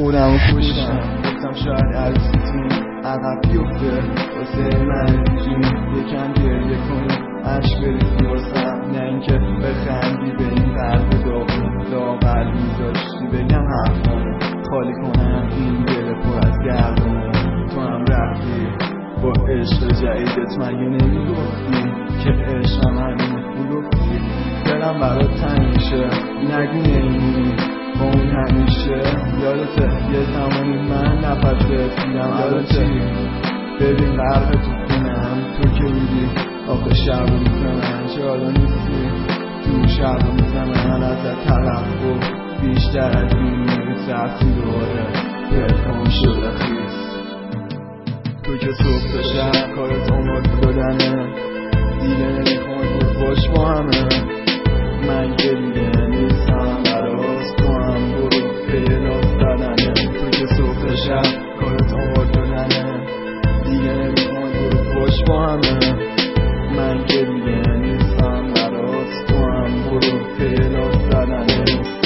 خودم رو کشتم، گفتم شاید عروسیتون عقب بیفته واسه من جون یکم گریه کنی عشق بریزی واسم، نه اینکه بخندی به این قلب لاغر میذاشتی بگم حرفامو خالی کنم این دل پر از گردمو. تو هم رفتی با عشق جدیدت مگه نمیگفتی که عشقم همینه؟ میگفتی دلم برات تنگ شه نگو نمیمونی با اون همیشه. یادته یه زمانی من نفس گرفتیدم یادته ببین غرق تو خونم تو که بودی آخه شب رو میزنن چرا نیستی تو شب رو میزنن ازت توقع بیشتر از این میرسفتی دوباره پرکام شده خیست. تو که صبح تا شب کارت آماده دادنه دیگه نمیخوای بود باش با همه من که دیگه نیستم براست تو هم برو پیلاس دادنه. تو که صبح تا شب کارت آماده دادنه دیگه نمیخوای بود باش با همه من که دیگه نیستم براست تو هم برو پیلاس دادنه.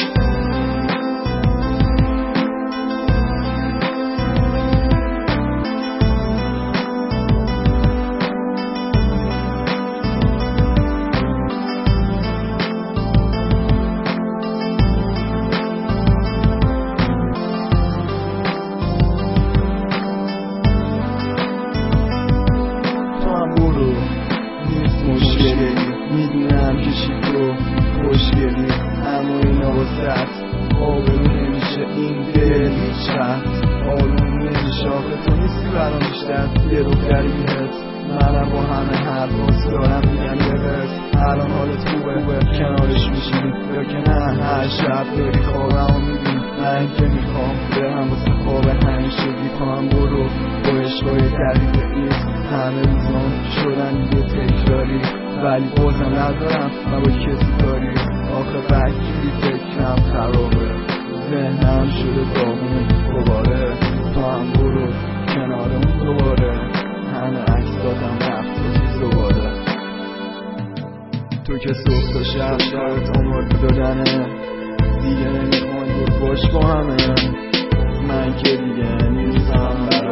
میدونم که چی تو خوشگلی اما اینا واسه آبرو نمیشه این دل هیچ وقت آروم نمیشه. آخه تو نیستی برام بیشتر یه دختریت منم با همه حرفات دارم میگم یه قصد الان حالت خوبه کنارش میشیم یا که نه هر شب داری خوابمو میبین من که میخوام برم واسه خواب همیشگی تو هم برو با عشقای دقیق ایست همه روزان شدن دیگه تکراری ولی بازم ندارم من با کسی کاری. آخه بکی فکرم خرابه ذهنم شده داغون دوباره تو هم برو کنارمون دوباره همه عکساتم رفت دوباره. تو که صبح تا شب کارت آماده دادنه دیگه نمیخوای بود باش با همه من که دیگه نیستم